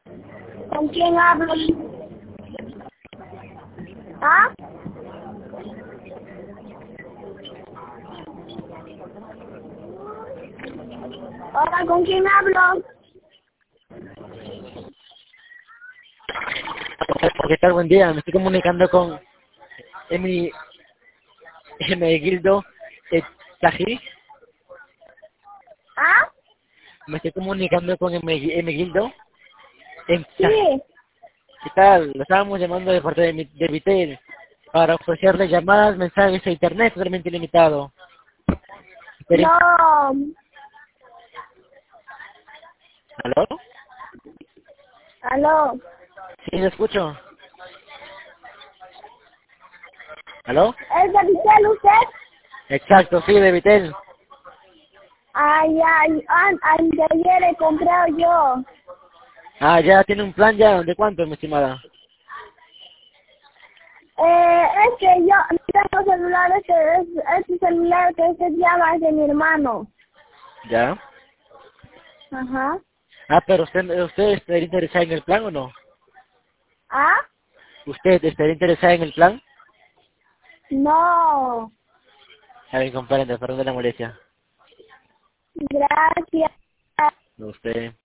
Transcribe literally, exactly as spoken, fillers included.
¿Con quién hablo? ¿Ah? Hola, ¿con quién hablo? ¿Qué tal? Buen día. Me estoy comunicando con Emi, Emegildo Tají. ¿Ah? Me estoy comunicando con Eme- Emegildo Tají. Sí. ¿Qué tal? Lo estábamos llamando de parte de, mi- de Vitel para ofrecerle llamadas, mensajes a internet totalmente ilimitado. Pero- No. ¿Aló? ¿Aló? Sí, lo escucho. ¿Aló? ¿Es de Vitel usted? Exacto, sí, de Vitel. Ay, ay, ay, ay, de ayer he comprado yo. Ah, ya tiene un plan ya. ¿De cuánto, mi estimada? Eh, es que yo no tengo celular, este, es, este celular que usted llama es de mi hermano. Ya. Ajá. Ah, pero usted, usted estaría interesada en el plan o no? ¿Ah? ¿Usted estaría interesada en el plan? No. A ver, comprende, perdón de la molestia. Gracias. No, usted.